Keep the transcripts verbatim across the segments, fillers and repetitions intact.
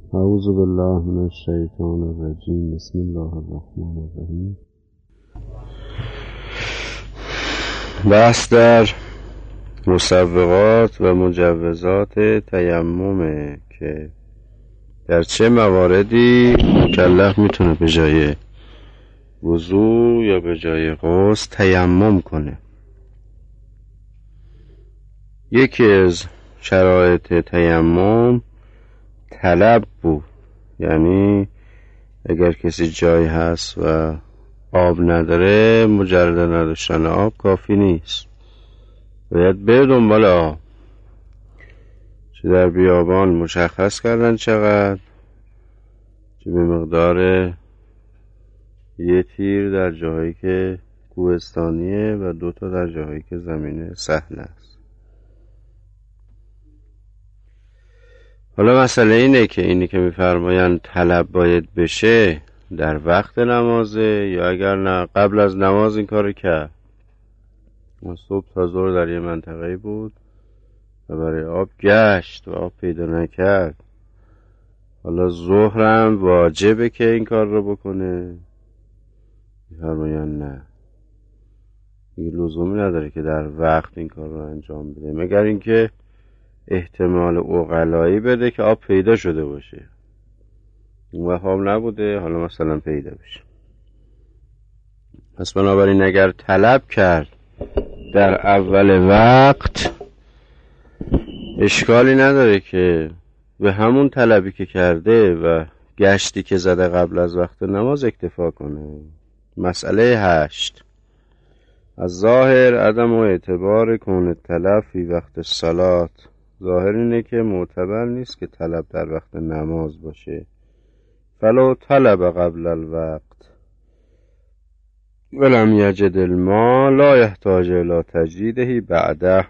اعوذ بالله من الشیطان الرجیم. بسم الله الرحمن الرحیم. بحث در مسوغات و مجوزات تیممه که در چه مواردی مکلف میتونه به جای وضو یا به جای غسل تیمم کنه. یکی از شرایط تیمم طلب بود، یعنی اگر کسی جایی هست و آب نداره، مجرد نداشتن آب کافی نیست، باید بره دنبال آب. چه در بیابان مشخص کردن چقدر، چه به مقدار یه تیر در جاهایی که کوهستانیه و دوتا در جاهایی که زمینه سهل است. حالا مسئله اینه که اینی که میفرمایند طلب باید بشه در وقت نمازه یا اگر نه قبل از نماز این کار کرد. ما صبح تا ظهر در یه منطقه بود و برای آب گشت و آب پیدا نکرد. حالا ظهرم واجبه که این کار رو بکنه؟ میفرمایند نه، دیگه لزومی نداره که در وقت این کار رو انجام بده، مگر اینکه احتمال عقلایی بده که آب پیدا شده باشه. اون وقت آب نبوده، حالا مثلا پیدا بشه. پس بنابراین اگر طلب کرد در اول وقت، اشکالی نداره که به همون طلبی که کرده و گشتی که زده قبل از وقت نماز اکتفا کنه. مسئله هشت، از ظاهر عدم و اعتبار کون طلب فی وقت صلات. ظاهر اینه که معتبر نیست که طلب در وقت نماز باشه. فلو طلب قبل الوقت ولم یجد الماء لا یحتاج الی تجدیده بعده.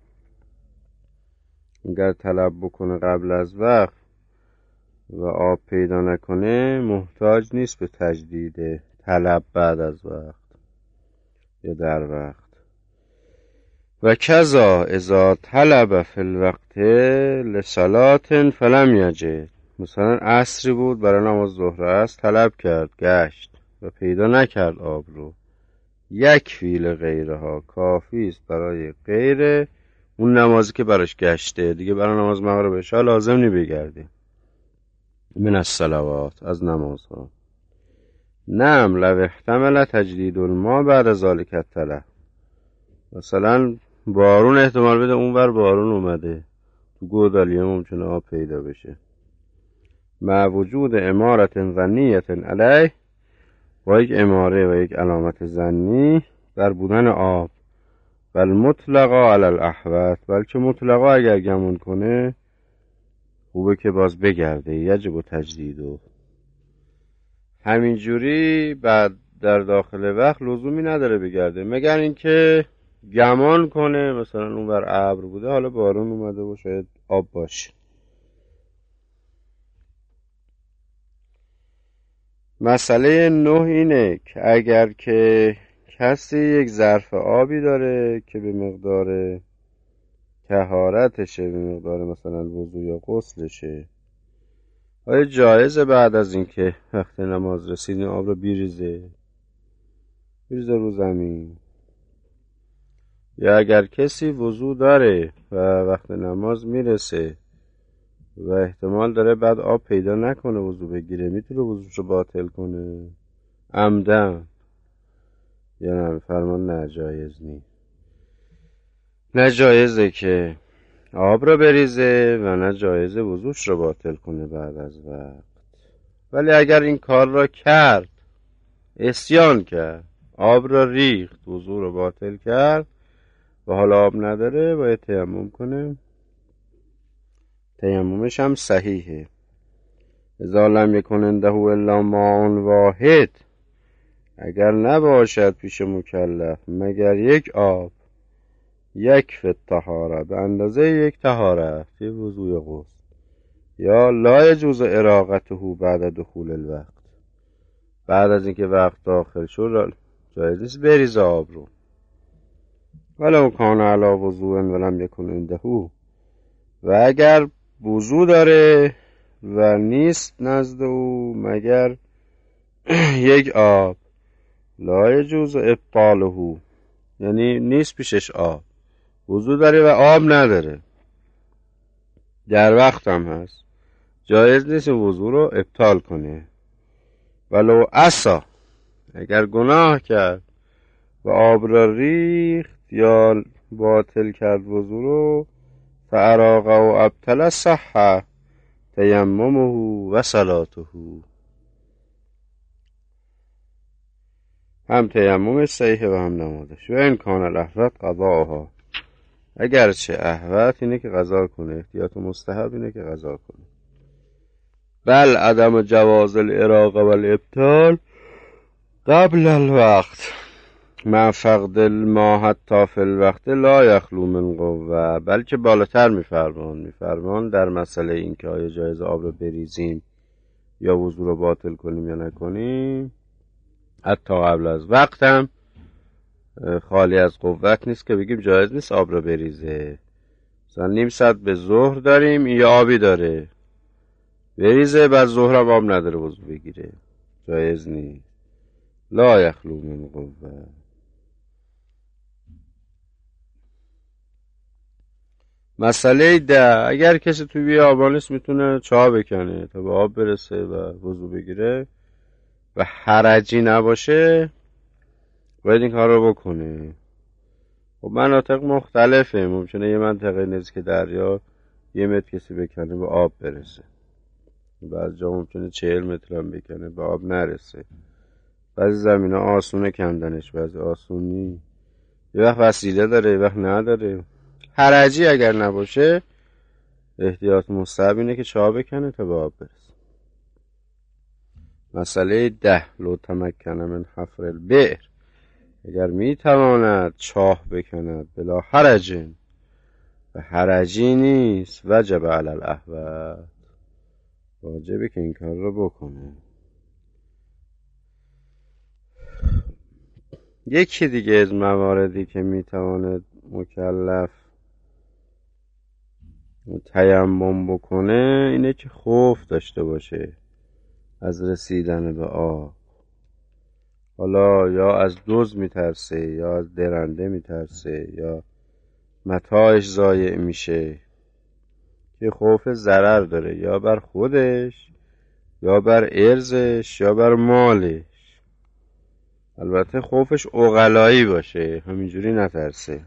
اگر طلب بکنه قبل از وقت و آب پیدا نکنه، محتاج نیست به تجدید طلب بعد از وقت یا در وقت. و کذا اذا طلب فی الوقت لصلات فلم یجد. مثلا عصری بود، برای نماز ظهر است طلب کرد، گشت و پیدا نکرد آب رو. یک فیل غیرها، کافی است برای غیر اون نمازی که براش گشته، دیگه برای نماز مغرب عشا لازم نی بگرده. من الصلوات، از نمازها. نعم لو احتمل تجدید الماء بعد ذلک الطلب. مثلا بارون احتمال بده اونور بارون اومده، تو گودالیه ممکنه آب پیدا بشه. مع وجود امارت و نیت علیه، با یک اماره و یک علامت ظنی بر بودن آب. بل مطلقا علی الاحوط، بلکه مطلقا اگر گمون کنه خوبه که باز بگرده. یجب تجدیدو. همینجوری بعد در داخل وقت لزومی نداره بگرده، مگر اینکه گمان کنه مثلا اون بر ابر بوده، حالا بارون اومده و شاید آب باشه. مسئله نه اینه که اگر که کسی یک ظرف آبی داره که به مقدار طهارتشه، به مقدار مثلا وضو یا غسلشه، آیا جایزه بعد از اینکه وقت نماز رسید این آب رو بیریزه بیریزه رو زمین؟ یا اگر کسی وضو داره و وقت نماز میرسه و احتمال داره بعد آب پیدا نکنه وضو بگیره، میتونه وضوشو باطل کنه عمدن؟ یا نه؟ فرمان نه، جایز نی. نه جایزه که آب رو بریزه و نه جایزه وضوش رو باطل کنه بعد از وقت. ولی اگر این کار را کرد، عصیان کرد، آب را ریخت، وضو رو باطل کرد و حالا آب نداره، باید تیمم کنه. تیممش هم صحیحه. اذا لم یکن عنده الا ماء واحد، اگر نباشد پیش مکلف مگر یک آب، یک فی الطهاره، به اندازه یک طهارت، یه وضوی غسل، یا لا یجوز اراقته بعد دخول الوقت، بعد از اینکه وقت داخل شد جایز نیست بریز آب رو. ولو کان علی وضوء ولم یکن عنده، و اگر وضو داره و نیست نزد او مگر یک آب، لا یجوز ابطاله، یعنی نیست پیشش آب، وضو داره و آب نداره، در وقت هم هست، جایز نیست وضو رو ابطال کنه. ولو عصا، اگر گناه کرد و آب را ریخت یا باطل کرد وضو رو، فاراق و ابطل صح تیممه و صلاته، هم تیممش صحیحه و هم نمازش. و این کان الاحوط قضاها، اگرچه احوط اینه که قضا کنه، احتیاط مستحب اینه که قضا کنه. بل عدم جواز الاراقه و الابطال قبل الوقت مع فقد الماء حتی فی الوقت لا یخلو من قوه، بلکه بالاتر میفرمان میفرمان در مسئله این که آیا جایز آب رو بریزیم یا وضو رو باطل کنیم یا نکنیم، حتی قبل از وقت هم خالی از قوت نیست که بگیم جایز نیست آب رو بریزه. مثلا نیم ساعت به ظهر داریم، این یا آبی داره بریزه، بعد ظهر هم آب نداره وضو بگیره، جایز نیست. لا یخلو من قوه. مسئله ده، اگر کسی توی بیابان نیست میتونه چاه بکنه تا به آب برسه و وضو بگیره و حرجی نباشه، باید این کار رو بکنه. خب مناطق مختلفه، ممکنه یه منطقه نزدیک دریا یه متر کسی بکنه به آب برسه، بعضی جا ممکنه چهل متر هم بکنه به آب نرسه، بعضی زمین ها آسونه کندنش، بعضی آسونی، یه وقت وسیله داره یه وقت نداره. حرجی اگر نباشه احتیاط مستحب اینه که چاه بکنه تا به آب برسه. مسئله ده، لو تمکن من حفر البئر، اگر میتواند چاه بکند بلا حرج و حرجی نیست، وجب علی الاحوط، واجبه که این کار رو بکنه. یکی دیگه از مواردی که میتواند مکلف تیمم بکنه اینه که خوف داشته باشه از رسیدن به آب، حالا یا از دزد میترسه یا از درنده میترسه یا متاعش ضایع میشه، که خوف ضرر داره یا بر خودش یا بر ارزش یا بر مالش. البته خوفش عقلایی باشه، همینجوری نترسه.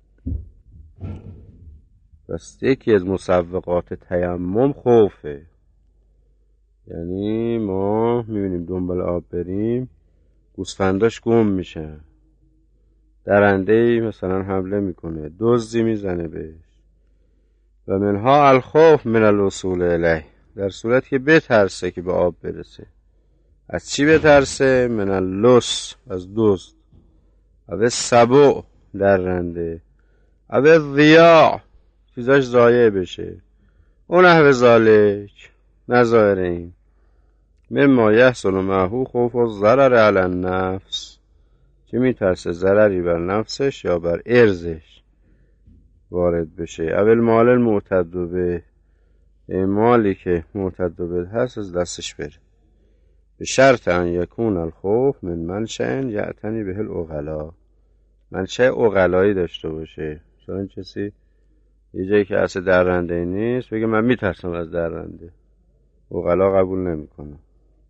پس یکی از مسوقات تیمم خوفه، یعنی ما میبینیم دنبال آب بریم گوسفنداش گم میشن، درندهی مثلا حمله میکنه، دزدی میزنه بهش. و منها الخوف من الوصول الیه، در صورت که بترسه که به آب برسه. از چی بترسه؟ من اللص، از دزد، او سبع، درنده، او ضیاع، چیزاش ضایع بشه، اون نحو ذالک، نظاهر این. مما یحصل معه خوف الضرر علی النفس، که میترسه ضرری بر نفسش یا بر ارزش وارد بشه. اول مال المعتد به، مالی که معتد به هست از دستش بره، به شرط ان یکون الخوف من منشأ یعتنی به العقلا، منشأ عقلایی داشته باشه. مثلا کسی یه جایی که اصل درنده نیست بگه من میترسم از درنده، عقلا قبول نمیکنه.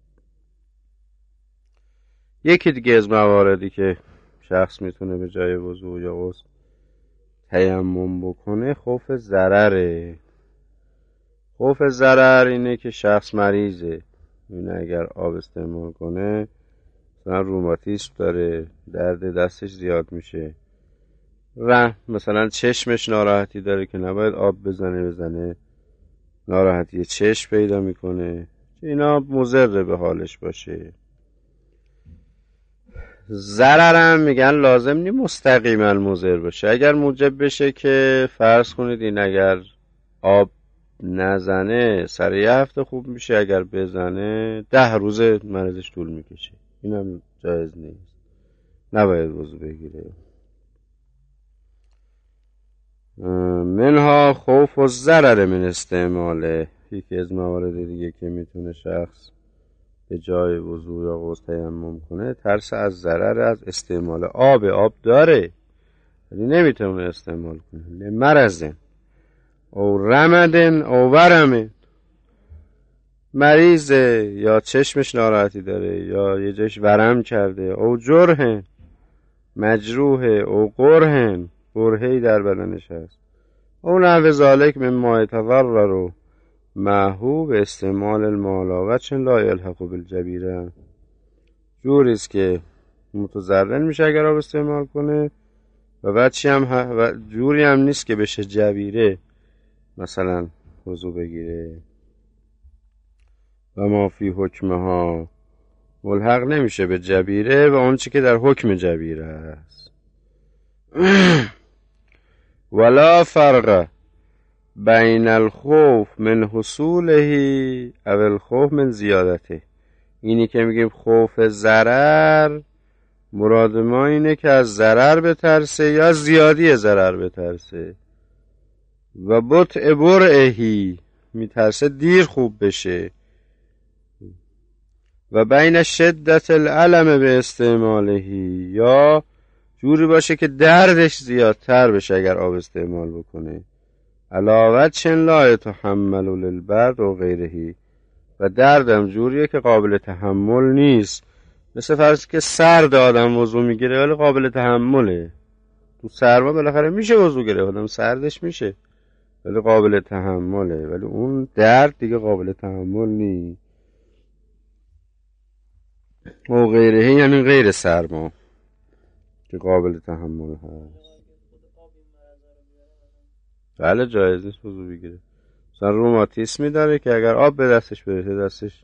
یکی دیگه از مواردی که شخص میتونه به جای وضو یا غسل تیمم بکنه خوف ضرره. خوف ضرر اینه که شخص مریضه، اینه اگر آب استعمال کنه مثلا روماتیسم داره، درد دستش زیاد میشه، و مثلا چشمش ناراحتی داره که نباید آب بزنه بزنه ناراحتی چشم پیدا میکنه، اینا مضر به حالش باشه. ضررم میگن لازم نی مستقیما مضر باشه، اگر موجب بشه که فرض کنید این اگر آب نزنه سر یه هفته خوب میشه، اگر بزنه ده روز مریضش طول میکشه، اینم جایز نیست، نباید وضو بگیره. منها خوف و ضرر من استعماله، یکی از موارد دیگه که میتونه شخص به جای وضو یا غسل تیمم کنه ترس از ضرر از استعمال آب. آب داره ولی نمیتونه استعمال کنه لمرضن او رمدن او ورمن، مریضه یا چشمش ناراحتی داره یا یه جاش ورم کرده، او جرهن مجروحه، او قرهن برهی در بدنش هست، او نحو ذالک من ما یتضرر معهو به استعمال المالا و چن لا یلحق بالجبیره، جوریست که متضرر میشه اگر آب استعمال کنه و بچی هم ه... و جوری هم نیست که بشه جبیره مثلا وضو بگیره و ما فی حکمها ملحق نمیشه به جبیره و اون چی که در حکم جبیره است. ولا فرق بین الخوف من حصوله او الخوف من زیادته. اینی که میگیم خوف ضرر، مراد ما اینه که از ضرر بترسه یا زیادی ضرر بترسه. و بطء برعهی، میترسه دیر خوب بشه. و بین شدت العلم به استعمالهی، یا جوری باشه که دردش زیادتر بشه اگر آب استعمال بکنه. علاوه چن لا یتحمل للبرد و غیرهی، و دردم جوریه که قابل تحمل نیست. مثل فرض که سرد آدم وضو میگیره ولی قابل تحمله. تو سرما بالاخره میشه وضو گیره، آدم سردش میشه ولی قابل تحمله، ولی اون درد دیگه قابل تحمل نیست. و غیرهی یعنی غیر سرما که قابل تحمل هست. بله جایز نیست وضو بگیره. مثلا روماتیسمی داره که اگر آب به دستش برسه دستش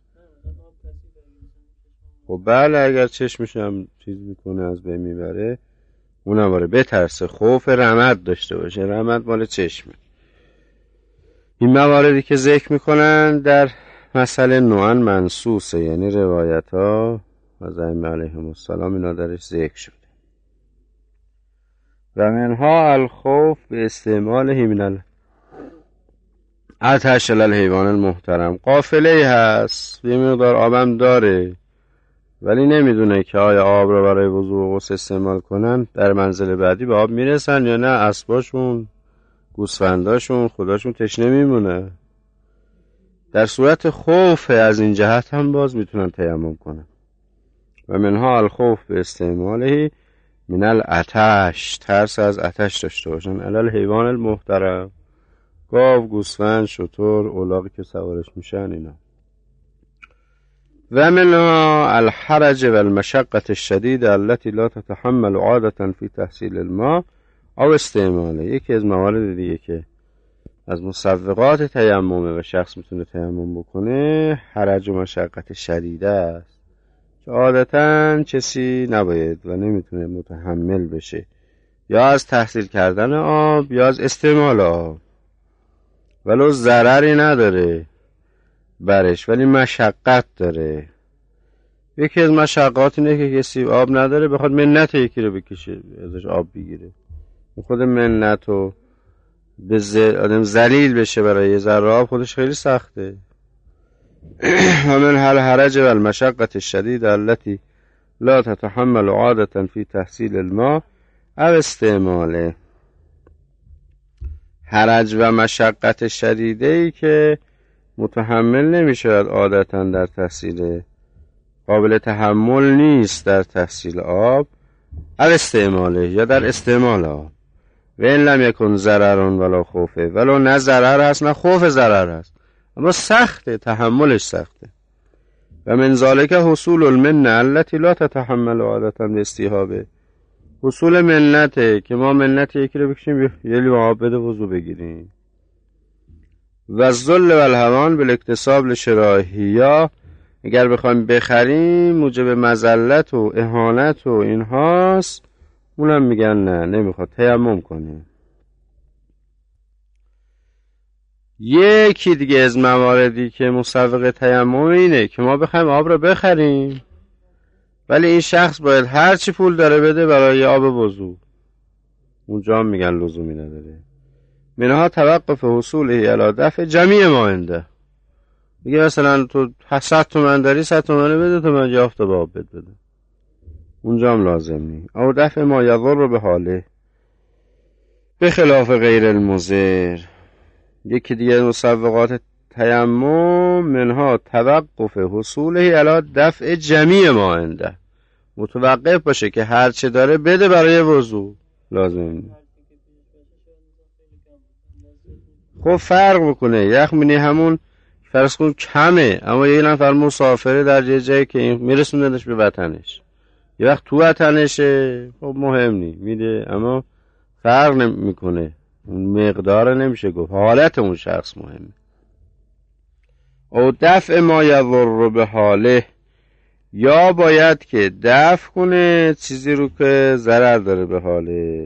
خب بله اگر چشمش هم چیز میکنه از بین میبره اونم باره بترسه، خوف رمد داشته باشه. رمد مال چشمه. این مواردی که ذکر میکنن در مسئله نوعا منصوصه، یعنی روایت ها از ائمه علیهم السلام اینا درش ذکر شده. و منها الخوف به استعمال من العطش الحیوان المحترم. قافله هست یه مقدار آبم داره ولی نمیدونه که آیا آب رو برای وضو و غسل استعمال کنن در منزل بعدی به آب میرسن یا نه، اسباشون گوسفنداشون خداشون تشنه میمونه. در صورت خوف از این جهت هم باز میتونن تیمم کنن. و منها الخوف به استعماله من العطش، ترس از عطش داشته باشن. علل حیوان المحترم، گاو، گوسفند، شتر، الاغی که سوارش میشن اینا. و منها الحرج و المشقت الشدید التي لا تتحمل عادة في تحصیل الماء او استعماله. یکی از موارد دیگه که از مسوغات تیممه و شخص میتونه تیمم بکنه حرج و مشقت شدیده است که عادتاً کسی نباید و نمیتونه متحمل بشه یا از تحصیل کردن آب یا از استعمال آب، ولو ضرری نداره برش ولی مشقت داره. یکی از مشقات اینه که کسی آب نداره بخواد منت یکی رو بکشه ازش آب بگیره، خود منت رو به زل... آدم ذلیل بشه برای یه ذره آب خودش خیلی سخته. و من هل حرج و المشقت الشدید التي لا تتحمل عادة في تحصیل الماء او استعماله. حرج و مشقت شدیده‌ای که متحمل نمیشه عادتاً در تحصیل، قابل تحمل نیست در تحصیل آب او استعماله یا در استعمال آب. و این لم یکن ضررون ولا خوفه، ولو نه ضرر هست نه خوف ضرر هست اما سخته، تحملش سخته. و من ذالک حصول المنه التي لا تتحمل عادتا باستیهابه. حصول منته که ما منت یکی رو بکشیم یه لیوان آب بده وضو بگیریم. و الذل و الهوان بالاکتساب لشرائحیه، اگر بخوایم بخریم موجب مذلت و اهانت و اینهاست، اونم میگن نه نمیخواد تیمم کنیم. یکی دیگه از مواردی که مسوغ تیمم اینه که ما بخوایم آب رو بخریم ولی این شخص باید هر چی پول داره بده برای آب وضو، اونجا هم میگن لزومی نداره. منها توقف حصوله علی دفع جمیع ما عنده. میگه مثلا تو صد تومن داری، صد تومن بده تا من یافت به آب بده بده، اونجا هم لازم نی. او دفع ما یضر رو به حاله به خلاف غیر المضر. یکی دیگه مسوقات تیمم منها توقف حصوله علی دفع جمیع ما عنده، متوقف باشه که هر چه داره بده برای وضو، لازم نی. خب فرق بکنه، یخ مینی همون فرض کن کمه، اما یه نفر مسافره در یه جایی که این میرسوندنش به وطنش، یه وقت تو وطنشه، خب مهم نی میده، اما فرق نمیکنه، اون مقدار نمیشه گفت، حالت اون شخص مهمه. او دفع ما یضر به حاله، یا باید که دفع کنه چیزی رو که ضرر داره به حالش،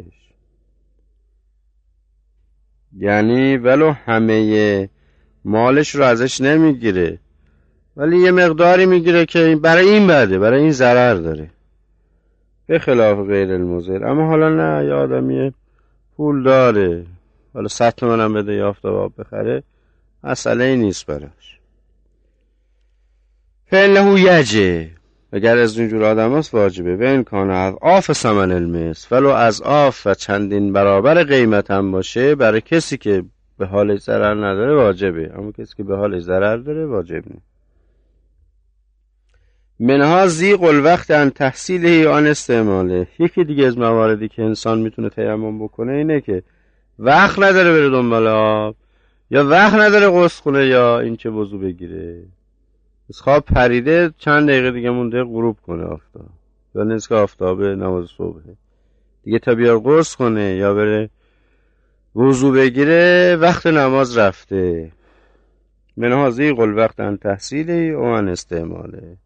یعنی ولو همه مالش رو ازش نمیگیره ولی یه مقداری میگیره که برای این بده، برای این ضرر داره، به خلاف غیر المضر. اما حالا نه، یه آدمیه پول داره، حالا صد تومن هم بده یافت آب بخره، مسئله نیست براش. فإنه یجب، اگر از اینجور آدم هست واجبه. و این کانه از آف ثمن المس، ولو از آف و چندین برابر قیمت هم باشه، برای کسی که به حالش ضرر نداره واجبه، اما کسی که به حالش ضرر داره واجب نیست. منها ضیق الوقت عن تحصیله آن استعماله. یکی دیگه از مواردی که انسان میتونه تیمم بکنه اینه که وقت نداره بره دنبال آب، یا وقت نداره غسل کنه، یا این که وضو بگیره، از خواب پریده چند دقیقه دیگه مونده غروب کنه آفتاب، یا نزدیک آفتاب نماز صبح دیگه تا بیار غسل کنه یا بره وضو بگیره وقت نماز رفته. منها ضیق الوقت عن تحصیله و عن استعماله.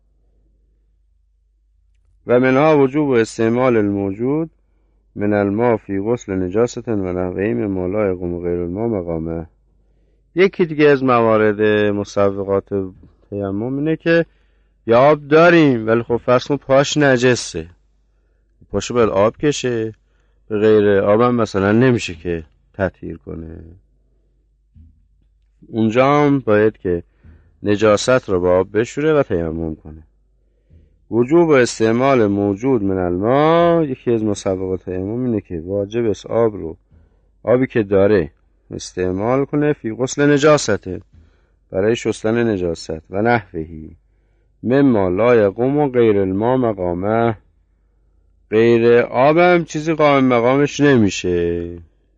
و منها وجوب استعمال الموجود من الماء فی غسل نجاست و نحوه مما لا یقوم غیر الماء مقامه. یکی دیگه از موارد مسوقات تیمم اینه که یا آب داریم ولی خب فرض کن پاش نجسه، پاشو باید آب کشه، به غیر آبم مثلا نمیشه که تطهیر کنه، اونجا هم باید که نجاست رو با آب بشوره و تیمم کنه. وجوب استعمال موجود من الماء، یکی از مسوقات تیمم اینه که واجب است آب رو، آبی که داره استعمال کنه فی غسل نجاسته، برای شستن نجاست و نحوهی مما لا یقوم غیر الماء مقامه، غیر آبم چیزی قائم مقامش نمیشه.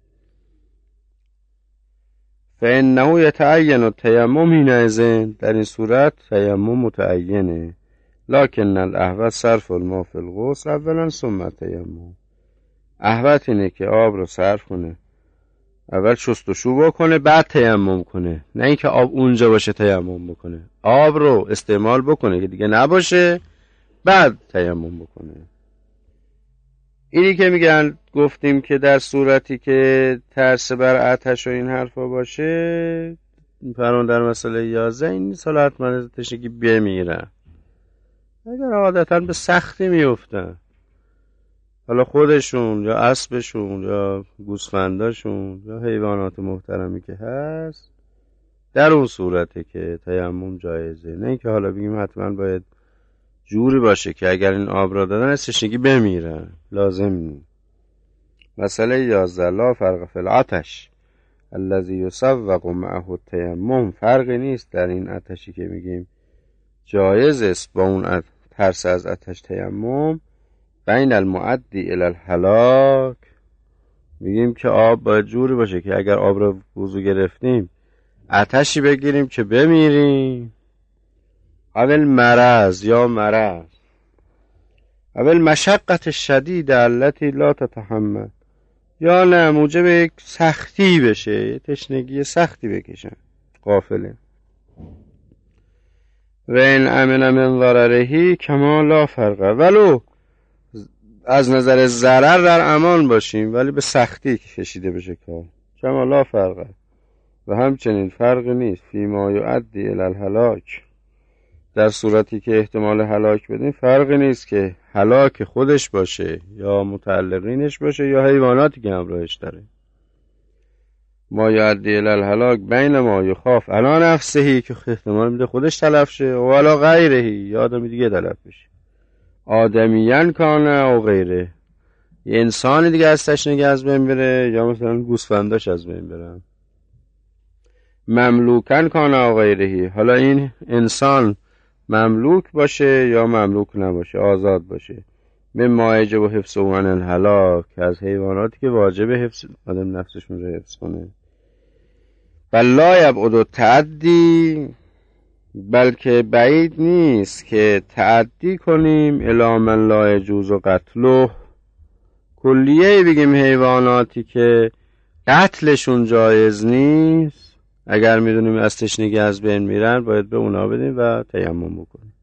فإنه یتعین التیمم حینئذ، در این صورت تیمم متعینه. لکن الاحوط صرف الماء فی الغسل اولا ثم التیمم، احوط اینه که آب رو صرف کنه، اول شستشو بکنه بعد تیمم کنه، نه اینکه آب اونجا باشه تیمم بکنه، آب رو استعمال بکنه که دیگه نباشه بعد تیمم بکنه. اینی که میگن گفتیم که در صورتی که ترس بر آتش و این حرفا باشه، فرمان در مسئله یازده این نیست حالا حتما تشنگی بمیرن، اگر عادتا به سختی میفتن، حالا خودشون یا اسبشون یا گوسفنداشون یا حیوانات محترمی که هست، در اون صورته که تیمم جایزه، نه اینکه حالا بگیم حتما باید جوری باشه که اگر این آب را دادن از تشنگی بمیرن، لازم نیست. مسئله یازده لا فرق فی العطش الذی یسوق معه التیمم، فرقی نیست در این آتشی که میگیم جایز است با اون ترس از آتش تیمم، بین المعدی الی الهلاک، میگیم که آب باید جوری باشه که اگر آب رو وضو گرفتیم آتشی بگیریم که بمیریم، اول مرض یا مرض اول مشقت شدید التي لا تتحمل، یا نه موجب یک سختی بشه، تشنگی سختی بکشن قافله. و این امن من ضررهی کما لا فرقه، ولو از نظر ضرر در امان باشیم ولی به سختی کشیده بشه کار، کما لا فرقه. و همچنین فرق نیست فیما یؤدی الی الهلاک، در صورتی که احتمال هلاک بدیم فرقی نیست که هلاک خودش باشه یا متعلقینش باشه یا حیواناتی که همراهش داره. ما یعدی الالهلاک بین ما یخاف علا نفسهی که احتمال میده خودش تلف شه و علا غیرهی یا آدمی دیگه تلف بشه. آدمیان کانه و غیره، یه انسانی دیگه از تشنگی از بین بره یا مثلا گوسفنداش از بین برن. مملوکن کانه و غیرهی، حالا این انسان مملوک باشه یا مملوک نباشه، آزاد باشه. به مایجه و حفظ و عن الهلاک، از حیواناتی که واجب حفظ آدم نفسشون رو حفظ کنه. بلا یبعد و تعدی، بلکه بعید نیست که تعدی کنیم الی من لا یجوز و قتله، کلیه بگیم حیواناتی که قتلشون جایز نیست، اگر میدونیم از تشنگی از بین میرن باید به اونا بدیم و تیمم بکنیم.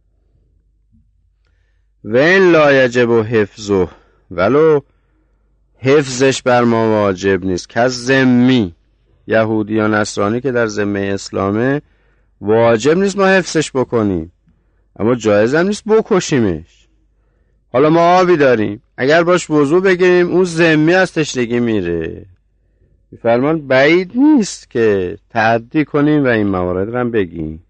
و این لا یجب و حفظه، ولو حفظش بر ما واجب نیست، که از ذمی یهودی یا نصرانی که در ذمه اسلامه واجب نیست ما حفظش بکنیم، اما جایز هم نیست بکشیمش. حالا ما آبی داریم، اگر باش وضو بگیریم اون ذمی از تشنگی میره، فرمان بعید نیست که تعدی کنیم و این موارد رو هم بگیم.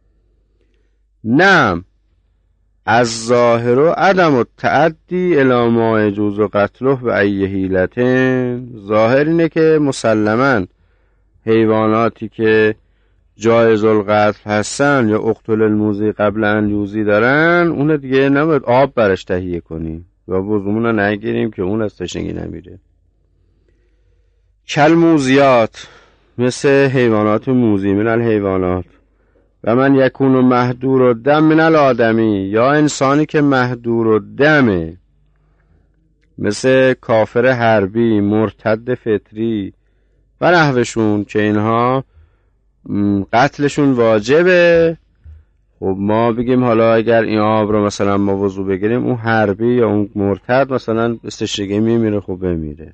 نعم از ظاهر و عدم و تعدی الی ما یجوز و قتله و ای حیلتن، ظاهر اینه که مسلماً حیواناتی که جایز القتل هستن یا اقتل الموذی قبل ان یوذی دارن، اون دیگه نباید آب برش تهیه کنیم و وضومون رو نگیریم که اون از تشنگی نمیره. کل موذیات، مثل حیوانات موذی من الحیوانات. و من یکون محدور و دم من الآدمی، یا انسانی که محدور و دمه، مثل کافر حربی، مرتد فطری و نحوشون که اینها قتلشون واجبه. خب ما بگیم حالا اگر این آب رو مثلا ما وضو بگیریم، اون حربی یا اون مرتد مثلا استشگی میمیره، خب بمیره.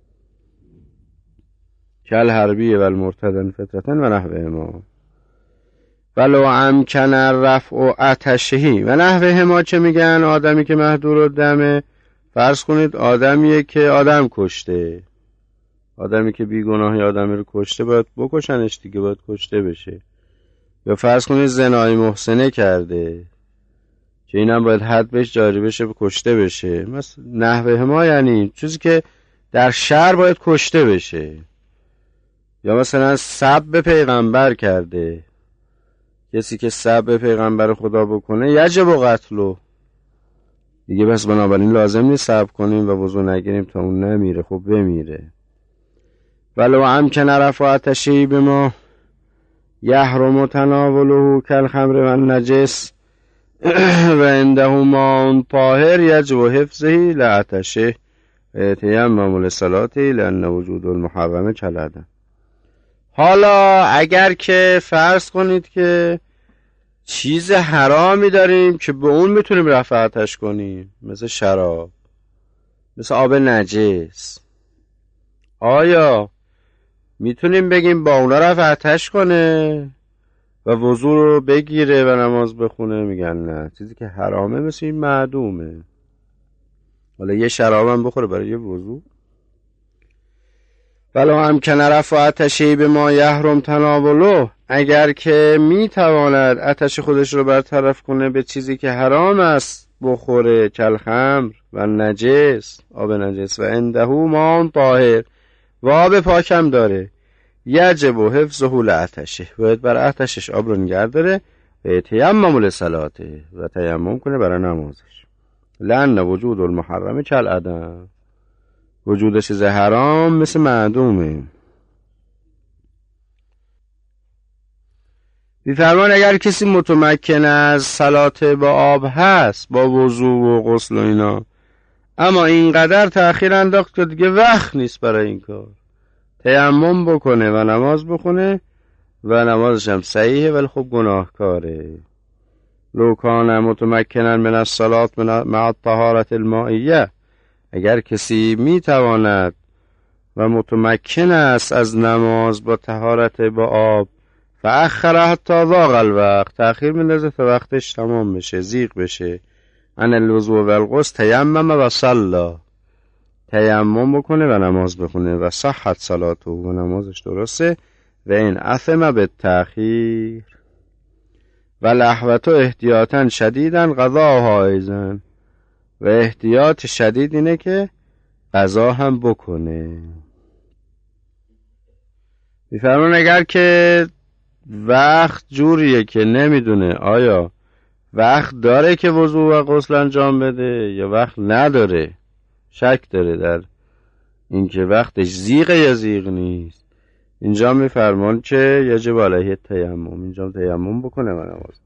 کل حربی و المرتدن فطرتن و نحوه ما. ولو امکن رفع و آتشهی و نحوه ما. چه میگن؟ آدمی که محدور و دمه، فرض کنید آدمیه که آدم کشته، آدمی که بیگناهی آدمی رو کشته باید بکشنش دیگه، باید کشته بشه. یا فرض کنید زنای محسنه کرده که اینم باید حد بهش جاری بشه، کشته بشه. مثلا نحوه ما یعنی چیزی که در شر باید کشته بشه. یا مثلا سب پیغمبر کرده، کسی که سب پیغمبر خدا بکنه یجب و قتلو دیگه، بس بنابراین لازم نیست سب کنیم و وضو نگیریم تا اون نمیره، خب بمیره. ولو امکن رفع آتشی به ما یحرم تناوله کالخمر و النجس و عنده ماء طاهر یجب حفظه لآتشه تیمم للصلاة لأن وجود المحرم کالعدم. حالا اگر که فرض کنید که چیز حرامی داریم که به اون میتونیم رفع آتش کنیم، مثل شراب، مثل آب نجس، آیا میتونیم بگیم با اونا رفع آتش کنه و وضو رو بگیره و نماز بخونه؟ میگن نه، چیزی که حرامه مثل این معدومه. حالا یه شراب هم بخوره برای یه وضو. ولو امکن رفع آتشی به ما یحرم تناوله، اگر که میتواند آتش خودش رو برطرف کنه به چیزی که حرام است بخوره، کالخمر و نجس، آب نجس، و عنده ماء طاهر، و آب پاکم داره، یجب و حفظه لآتشه، باید بر آتشش آب رو نگه داره و تیمم للصلاة و تیمم کنه برای نمازش. لأن وجود المحرم کالعدم، وجود چیز حرام مثل معدومه. بی‌فرمان اگر کسی متمکن از صلات با آب هست، با وضو و غسل و اینا، اما اینقدر تأخیر انداخت که دیگه وقت نیست برای این کار، تیمم بکنه و نماز بخونه و نمازش هم صحیحه ولی خب گناهکاره. لو کان متمکنا من الصلاة مع الطهارة المائیه، اگر کسی میتواند و متمکن است از نماز با طهارت با آب، فاخر حتی ضاق الوقت، تأخیر میندازه تا وقتش تمام بشه، زیغ بشه، عن الوضوء و الغسل تیمم و صلا، تیمم بکنه و نماز بخونه و صحت صلاته و نمازش درسته. و این اثم به تأخیر و لهوتو احتیاطا شدیدن قضاها ایزن، و احتیاط شدید اینه که قضا هم بکنه. میفرمان اگر که وقت جوریه که نمیدونه آیا وقت داره که وضو و غسل انجام بده یا وقت نداره، شک داره در اینکه وقتش زیغه یا زیغ نیست، اینجا میفرمان که یجب علیه تیمم، اینجا تیمم بکنه و نماز.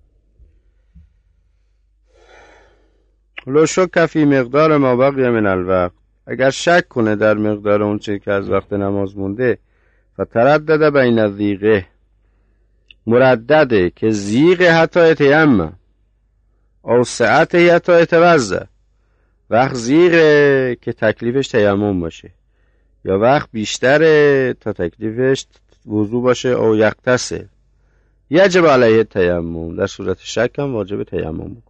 لو شک فی مقدار ما بقی من الوقت، اگر شک کنه در مقدار اون چیزی که از وقت نماز مونده، فتردد بین الزیغه، مردده که زیغه حتی تیمم او ساعته حتی اتوزه، وقت زیغه که تکلیفش تیمم باشه یا وقت بیشتره تا تکلیفش وضو باشه او یغتسل، یجب علیه تیمم، در صورت شک هم واجب تیمم بکن.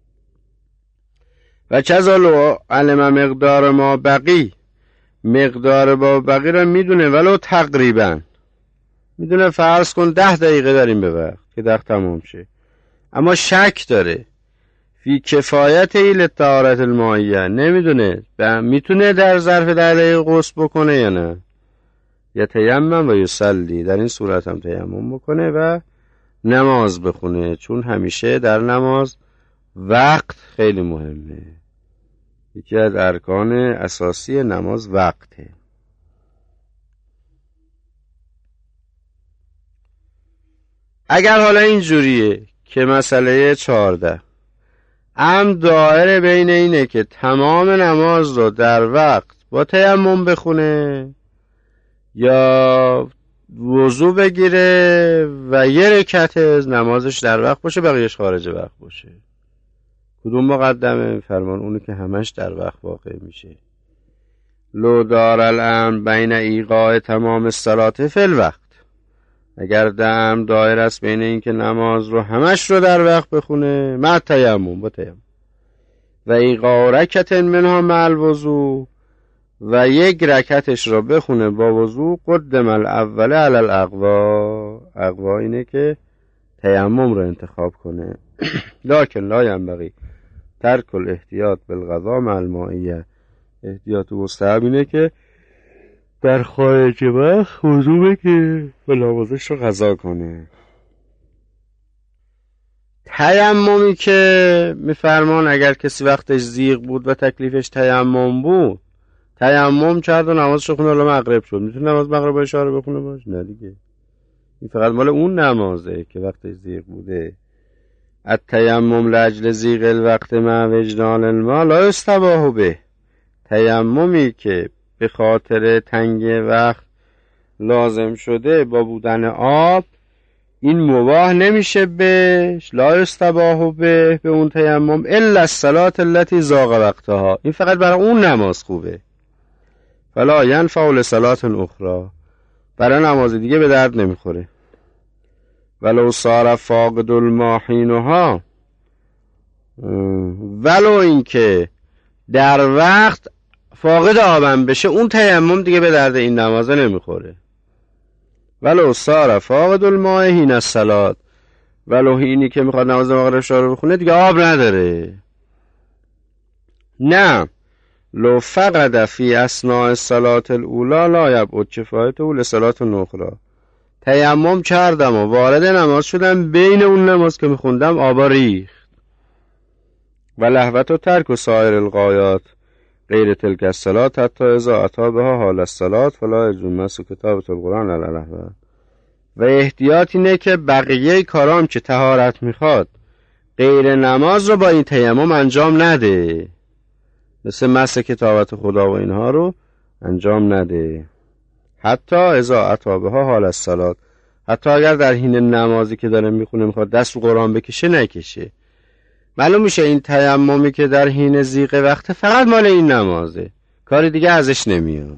و کذا لو علم مقدار ما بقی، مقدار با بقی را میدونه ولو تقریبا میدونه، فرض کن ده دقیقه داریم به وقت که وقت تمام شه، اما شک داره فی کفایت ایل طهارت المائیه، نمیدونه میتونه در ظرف ده دقیقه غسل بکنه یا نه، یا تیمم و یصلی، در این صورت هم تیمم بکنه و نماز بخونه، چون همیشه در نماز وقت خیلی مهمه، یکی از ارکان اساسی نماز وقته. اگر حالا اینجوریه که مسئله چهارده هم دایره بین اینه که تمام نماز رو در وقت با تیمم بخونه یا وضو بگیره و یه رکعت نمازش در وقت باشه بقیهش خارج وقت باشه، کدوم مقدمه؟ فرمان اونی که همش در وقت واقع میشه. لو دار الامر بین ایقاع تمام الصلات فی الوقت، اگر دم دایر است بین این که نماز رو همش رو در وقت بخونه مع تیمم، با تیمم، و ایقاع رکعت منها مع الوضو، و یک رکعتش رو بخونه با وضو، قدم الاول علی الاقوا، اقوا اینه که تیمم رو انتخاب کنه. لکن لا ینبغی ترک الاحتیاط بالقضاء مع المائیه، احتیاط مستحب اینه که در خارج وقت وضو بگیره و نمازش رو قضا کنه. تیممی که میفرمان اگر کسی وقتش زیغ بود و تکلیفش تیمم بود، تیمم کرد و نمازش رو خونه، الان مغرب شد، میتونه نماز مغرب اشاره بخونه باش؟ نه دیگه، این فقط مال اون نمازه که وقتش زیغ بوده. التیمم لاجل زیغ الوقت مع وجدان الماء لا یستباح به، تیممی که به خاطر تنگ وقت لازم شده با بودن آب، این مباح نمیشه بهش، لا یستباح به به اون تیمم الا الصلاة التي ضاق وقتها، این فقط برای اون نماز خوبه. فلا ینفع لصلاة اخرى، برای نماز دیگه به درد نمیخوره. ولو صار فاقد الماء حینها، ولو اینکه در وقت فاقد آبم بشه، اون تیمم دیگه به درد این نمازه نمیخوره. ولو صار فاقد الماء حین الصلاة، ولو اینی که میخواد نماز مغرب شروع بخونه دیگه آب نداره. نه، لو فقد فی اثناء الصلاة الاولی لا یبعد کفایته لصلاة اخرى، تیمم کردم و وارد نماز شدم، بین اون نماز که میخوندم آبا ریخت. و لهوت و ترک و سایر الغایات غیر تلک الصلاة حتی اذا اتی بها حال الصلاة فلا یجوز مس کتابة القرآن علی لهوت، و احتیاط اینه که بقیه کارام که طهارت میخواد غیر نماز رو با این تیمم انجام نده، مثل مس کتابت خدا و اینها رو انجام نده. حتی اذا اتی بها حال الصلاة، حتی اگر در حین نمازی که داره میخونه میخواد دست رو قرآن بکشه نکشه. معلوم میشه این تیممی که در حین زیغ وقت فقط مال این نمازه، کاری دیگه ازش نمیاد.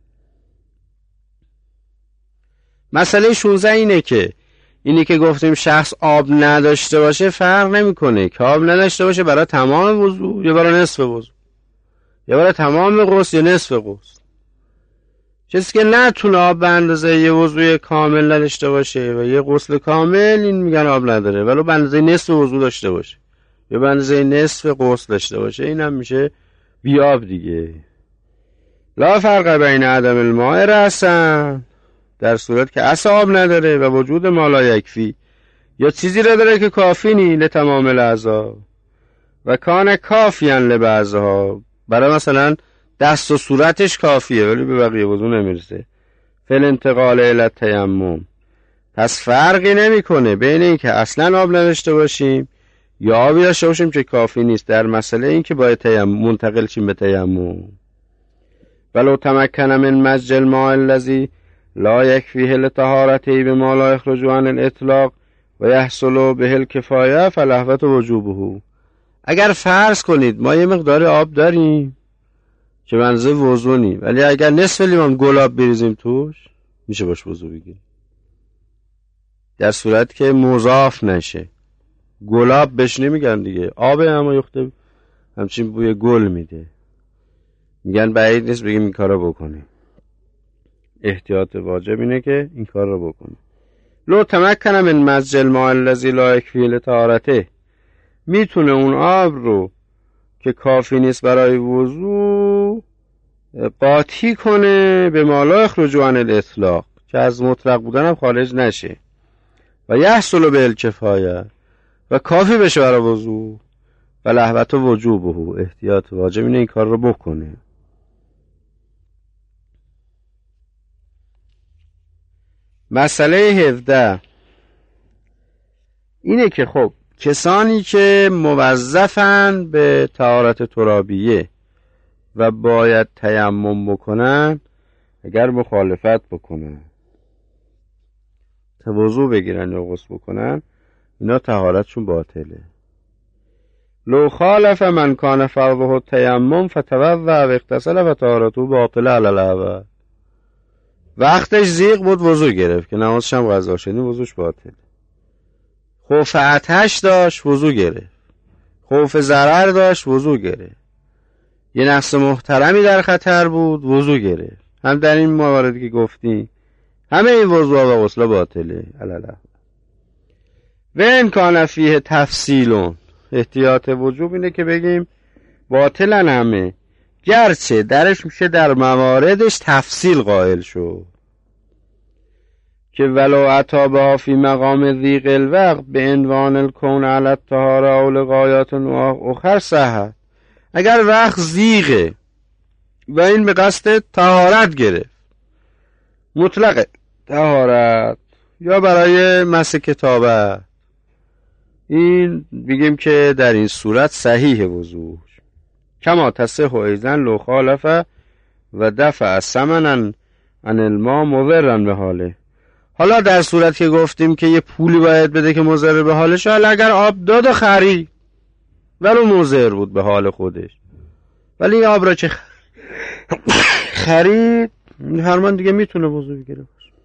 مسئله شانزده اینه که اینی که گفتیم شخص آب نداشته باشه فرق نمیکنه که آب نداشته باشه برای تمام وضو یا برای نصف وضو، یا برای تمام غسل یا نصف غسل. کسی که نتونه آب به اندازه یه وضوء کامل نداشته باشه و یه غسل کامل، این میگن آب نداره، ولو به اندازه نصف وضوء داشته باشه یا به اندازه نصف غسل داشته باشه، این هم میشه بیاب دیگه. لا فرق بین عدم الماء رأسا، در صورت که اصلا آب نداره و وجود ما لا یکفی، یا چیزی را داره که کافی نی لتمام الاعضا و کان کافیاً لبعضها، برای مثلا دست و صورتش کافیه ولی به بقیه وضو نمیرسه. فل انتقال الی تیمم، پس فرقی نمیکنه بین این که اصلا آب نداشته باشیم یا آبی داشته باشیم که کافی نیست در مسئله این که باید تیمم منتقل شیم به تیمم. ولو تمکن من مزج الماء الذی لا یکفیه لطهارته بما لا یخرج عن الاطلاق و یحصل به الکفایه فلهوت وجوبه. اگر فرض کنید ما یه مقدار آب داریم که منظور وضو نی، ولی اگر نصف لیوان گلاب بریزیم توش میشه باش وضو بگیریم، در صورت که مضاف نشه. گلاب بهش نمیگن دیگه، آب اما یخته همچین بوی گل میده، میگن بعید نیست بگیم این کار رو بکنیم. احتیاط واجب اینه که این کار رو بکنیم. لو تمکن من مزج الماء الذی لا یکفی لطهارته، میتونه اون آب رو که کافی نیست برای وضو قاطی کنه به ما لا یخرج عن الاطلاق، که از مطلق بودن هم خارج نشه، و یحصل به الکفایه، و کافی بشه برای وضو، و لهوت وجوبه، احتیاط واجب اینه این کار رو بکنه. مسئله هفده اینه که خب کسانی که موظفن به طهارت ترابیه و باید تیمم بکنن، اگر مخالفت بکنن وضو بگیرن یا غسل بکنن، اینا طهارتشون باطله. لو خالف من کان فرضه تیمم فتوضأ و اغتسل فطهارته باطله علی الاول، وقتش زیغ بود وضو گرفت که نمازش هم قضا شد، وضوش باطله. خوف آتش داشت وضو گرفت، خوف ضرر داشت وضو گرفت، یه نفس محترمی در خطر بود وضو گرفت. هم در این مواردی که گفتیم همه این وضوها و غسل باطله علاله. و این کان فیه تفصیلون، احتیاط وجوب اینه که بگیم باطلن همه، گرچه درش میشه در مواردش تفصیل قائل شد که ولو عطابها فی مقام ذیق الوقت به عنوان الکون علی الطهاره او لغایات اخر صحت. اگر وقت زیغه و این به قصد طهارت گرفت، مطلق طهارت یا برای مس کتابت، این بگیم که در این صورت صحیح وضوح. کما تصح ایضا لو خالف و دفع ثمنا عن الماء مضرا به حاله. حالا در صورت که گفتیم که یه پولی باید بده که مضر به حالش، حالا اگر آب داد و خرید ولو مضر بود به حال خودش، ولی این آب را چه خرید، هر من دیگه میتونه وضو بگیره.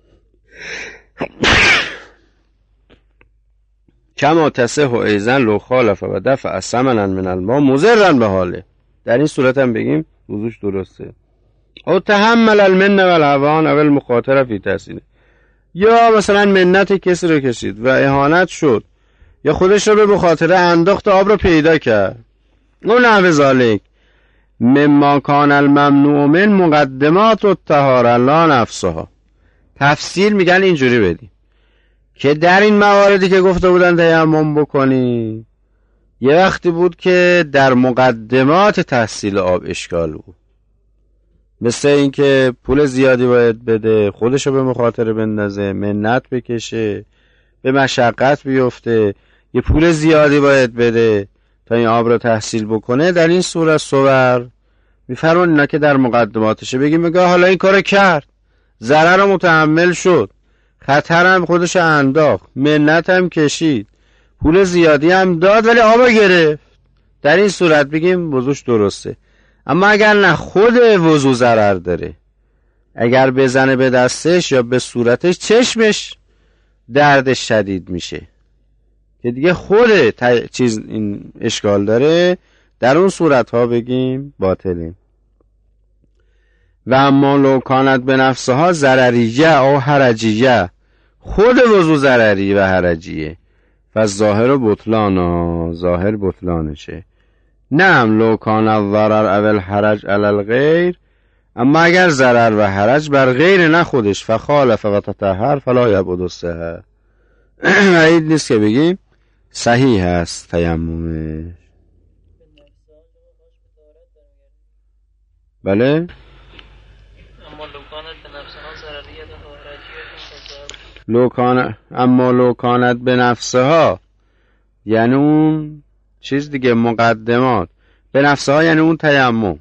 کما تصح ایضا لو خالف و دفع ثمنا من الماء مضرا به حاله، در این صورت هم بگیم وضوش درسته. او تحمل المن و الهوان او المخاطره فی تحصیله، یا مثلا منت کسی رو کشید و اهانت شد یا خودش رو به مخاطره انداخت آب رو پیدا کرد. اون نحو ذالک مما کان الممنوع من مقدمات الطهاره لا نفسها. تفصیل میگن اینجوری بدیم که در این مواردی که گفته بودن تیمم بکنی، یه وقتی بود که در مقدمات تحصیل آب اشکال بود، مثل این که پول زیادی باید بده، خودشو به مخاطره بندازه، منت بکشه، به مشقت بیفته، یه پول زیادی باید بده تا این آب رو تحصیل بکنه. در این صورت صور میفرمون اینا که در مقدماتشه بگیم میگه حالا این کارو کرد، ضرر رو متحمل شد، خطر هم خودش انداخت، منت هم کشید، پول زیادی هم داد ولی آب گرفت، در این صورت بگیم وضوش درسته. اما اگر نه خود وضو ضرر داره، اگر بزنه به دستش یا به صورتش چشمش دردش شدید میشه که دیگه خود چیز این اشکال داره، در اون صورت ها بگیم باطله. و اما لو کانت به نفسها ضرریه او حرجیه، خود وضو ضرری و حرجیه و ظاهر و بطلان، ظاهر بطلانشه. نعم لو کان الضرر او الحرج علی الغیر، اما اگر ضرر و حرج بر غیر نه خودش فخالف و تطهر فلا یبعد الصحه، بعید نیست که بگیم صحیح هست تیممش. بله اما لو کانت به نفسها ضرریه و حرجیه، لو کان اما لو کانت به نفسها یعنی اون چیز دیگه، مقدمات به نفسها یعنی اون تیمم.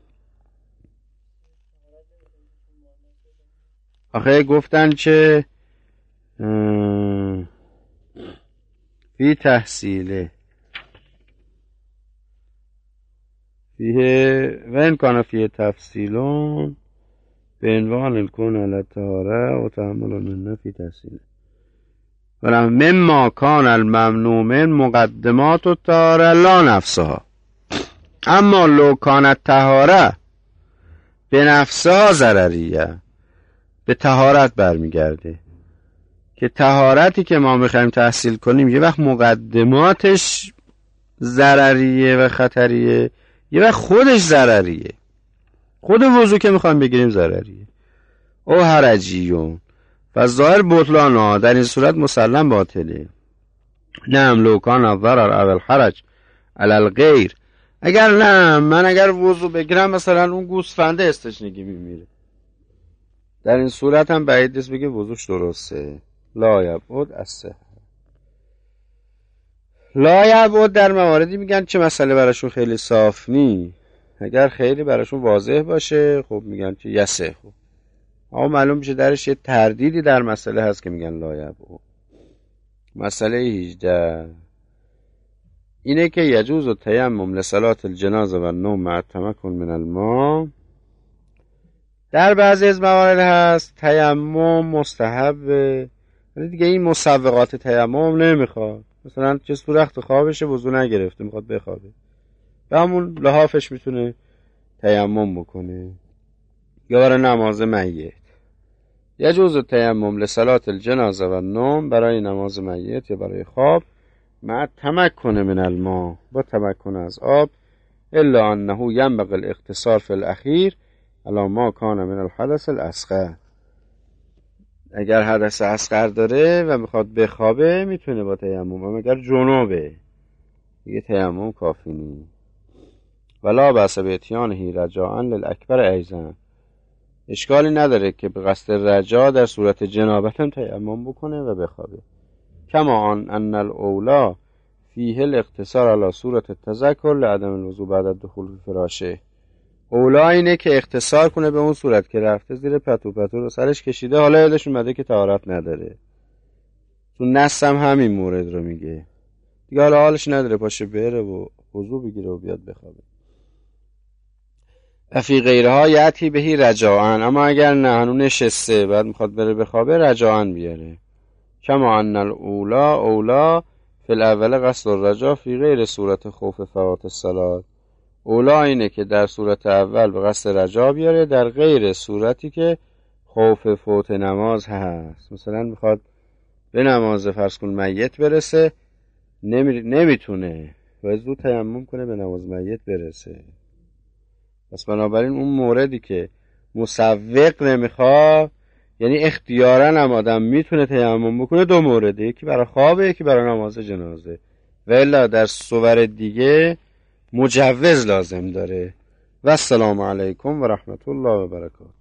آخه گفتن که فی تحصیله فیه و این کانه فیه تفصیلون به عنوان الکون علی طهاره و تحمل منه فی تحصیله ولم مما کان الممنوع من مقدمات و طهاره لا نفسها. اما لو کانت طهاره به نفسها ضرریه، به طهارت برمیگرده که طهارتی که ما میخوایم تحصیل کنیم یه وقت مقدماتش ضرریه و خطریه، یه وقت خودش ضرریه، خود وضو که میخوایم بگیریم ضرریه او حرجیون و ظاهر بطلان، در این صورت مسلم باطله. نعم لو کان الضرر او الحرج علی الغیر، اگر نه من اگر وضو بگیرم مثلا اون گوسفنده استشنگی میمیره، در این صورت هم بعید نیست بگه وضوش درسته. لا یبعد الصحه. لا یبعد در مواردی میگن چه مسئله براشون خیلی صاف نی، اگر خیلی براشون واضح باشه خب میگن که یسه، خب اما معلوم میشه درش یه تردیدی در مسئله هست که میگن لا یبعد. مسئله هجده اینه که یجوز التیمم لصلاة الجنازه و النوم مع التمکن من الماء. در بعضی از موارد هست تیمم مستحبه، ولی دیگه این مسوغات تیمم نمیخواد. مثلا چه صورت خوابشه وضو نگرفته میخواد بخوابه، به همون لحافش میتونه تیمم بکنه. یا برای نماز میت یجوز التیمم لصلاة الجنازه و النوم، برای نماز میت یا برای خواب مع تمکن من الماء، با تمکن از آب، الا انه ینبغی الاقتصار فی الاخیر علی ما کان من الحدث الاصغر. اگر حدث اصغر داره و میخواد بخوابه میتونه با تیمم، اما اگر جنوبه دیگه تیمم کافی نیست. ولا بأس باتیانه رجاء للاکبر ایضا، اشکالی نداره که به قصد رجا در صورت جنابت هم تیمم بکنه و بخوابه. کما ان ان الاولا فیه الاقتصار علی صورت التذکر لعدم الوضوء بعد الدخول فی فراشه. اولا اینه که اختصار کنه به اون صورت که رفته زیر پتو پتو رو سرش کشیده، حالا یادش اومده که طهارت نداره، تو نص هم همین مورد رو میگه دیگه، حالا حالش نداره پاشه بره و وضو بگیره و بیاد بخوابه. افی غیرها یعتی بهی رجاعن، اما اگر نه هنو نشسته بعد میخواد بره بخوابه رجاعن بیاره. کما ان الاولا اولا فی الاول قصد الرجاع فی غیر صورت خوف فوات الصلاة. اولا اینه که در صورت اول به قصد رجا بیاره، در غیر صورتی که خوف فوت نماز هست. مثلا میخواد به نماز فرض کن میت برسه، نمی... نمیتونه باید زود تیمم کنه به نماز میت برسه. پس بنابراین اون موردی که مسوق نمیخواد، یعنی اختیارا هم آدم میتونه تیمم بکنه، دو مورده، یکی برای خوابه یکی برای نماز جنازه، و الا در صور دیگه مجوز لازم داره. و السلام علیکم و رحمت الله و برکاته.